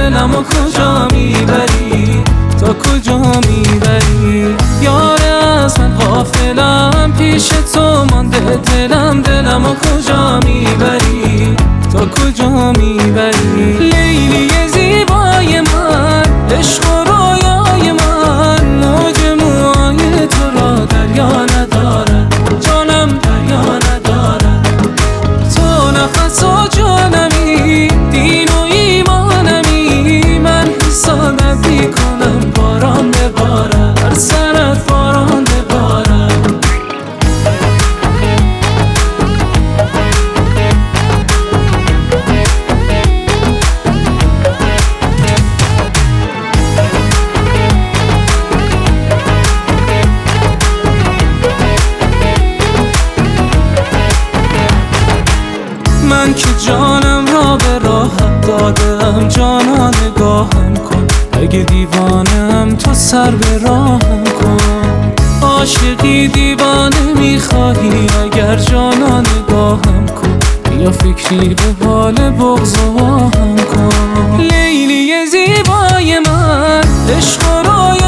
دلمو کجا میبری، تا کجا میبری؟ یاره از من غافلم، پیش تو مانده دلمو کجا میبری، تا کجا میبری؟ لیلی زیبای من، عشق و رویای من، موج موهای تو را دریا ندارد، جانم دریا ندارد. تو نفس و جانمی، دین و ایمانمی، من حسادت میکنم باران ببارد، بر سرت باران ببارد. من که جانم را به راحت دادم، جانا نگاهم کن، اگه دیوانم تو سر به راهم کن. عاشقی دیوانه میخواهی، اگر جانا نگاهم کن، یا فکری به بال بغض و آهم کن. لیلی زیبای من، عشق و رویا